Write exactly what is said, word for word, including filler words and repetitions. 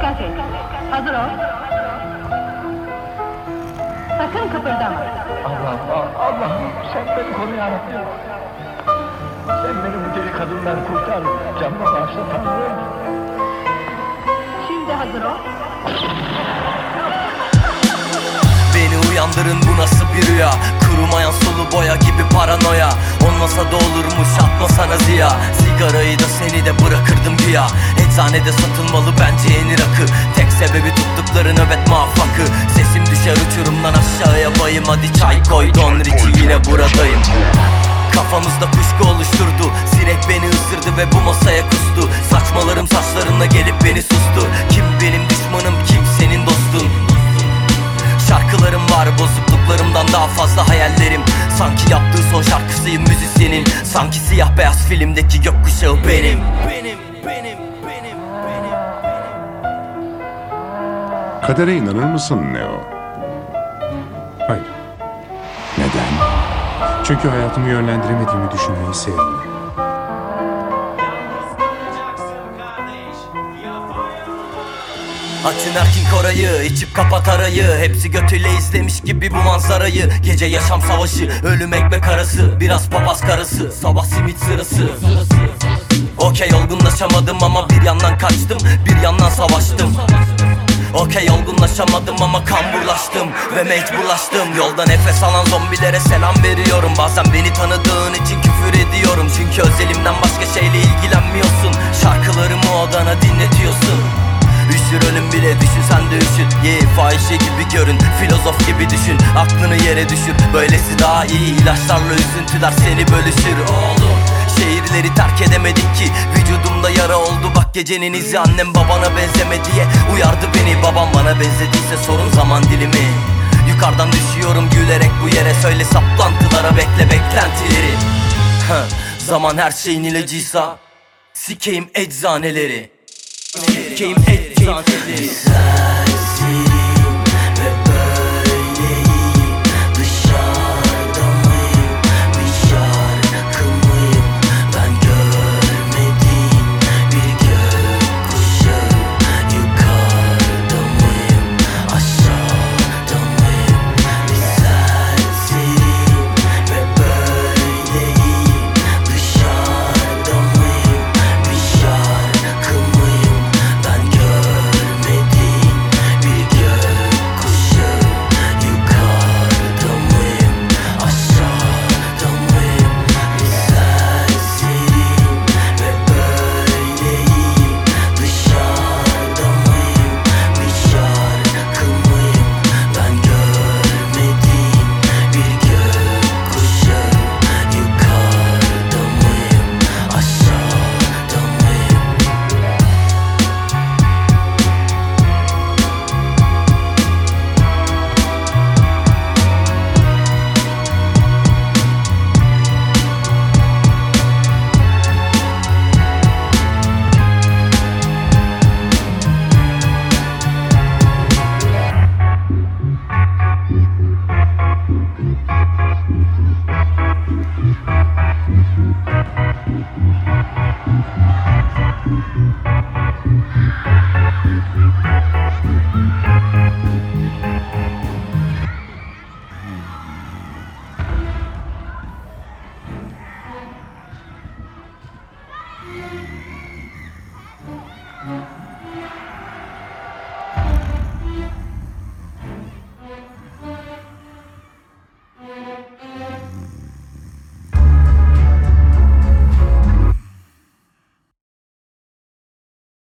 Dikkat et. Hazır ol. Sakın kıpırdama. Allah'ım, Allah'ım sen beni koru yarabbim. Sen beni bu deli kadından kurtar. Canıma bağışla Tanrım. Şimdi hazır ol. Beni uyandırın, bu nasıl bir rüya? Kurumayan sulu boya gibi paranoya. Olmasa da olurmuş, atmasana ziya. Sigarayı da seni de bırakırdım güya. Eczanede satılmalı bence yeni rakı. Tek sebebi tuttukları nöbet muvaffakı. Sesim düşer uçurumdan aşağıya bayım. Hadi çay koy Don Richie, yine buradayım. Kafamızda kuşku oluşturdu. Sinek beni ısırdı ve bu masaya kustu. Saçmalarım saçlarınla gelip beni sustu. Kim benim düşmanım, kim senin dostun? Şarkılarım var, bozukluklarımdan daha fazla hayallerim. Sanki yaptığı son şarkısıyım müzisyenin. Sanki siyah beyaz filmdeki gökkuşağı benim. Benim, benim, benim, benim, benim. Kadere inanır mısın Neo? Hayır. Neden? Çünkü hayatımı yönlendiremediğimi düşünmeyi sevmiyorum. Açın Erkin Koray'ı, içip kapat arayı. Hepsi götüyle izlemiş gibi bu manzarayı. Gece yaşam savaşı, ölüm ekmek arası. Biraz papaz karısı, sabah simit sırası. Okey, olgunlaşamadım ama bir yandan kaçtım, bir yandan savaştım. Okey, olgunlaşamadım ama kamburlaştım ve mecburlaştım. Yolda nefes alan zombilere selam veriyorum. Bazen beni tanıdığın için küfür ediyorum. Çünkü özelimden başka şeyle ilgilenmiyorsun. Şarkılarımı odana dinletiyorsun. Üşür ölüm bile, düşün sen de üşüt. Ye, yeah, fahişe gibi görün, filozof gibi düşün. Aklını yere düşür, böylesi daha iyi. İlaçlarla üzüntüler seni bölüşür oğlum. Şehirleri terk edemedik ki, vücudumda yara oldu bak gecenin izi. Annem babana benzeme diye uyardı beni. Babam bana benzediyse sorun zaman dilimi. Yukarıdan düşüyorum gülerek bu yere. Söyle saplantılara, bekle beklentileri. Heh, zaman her şeyin ilacıysa sikeyim eczaneleri. Sikeyim eczaneleri.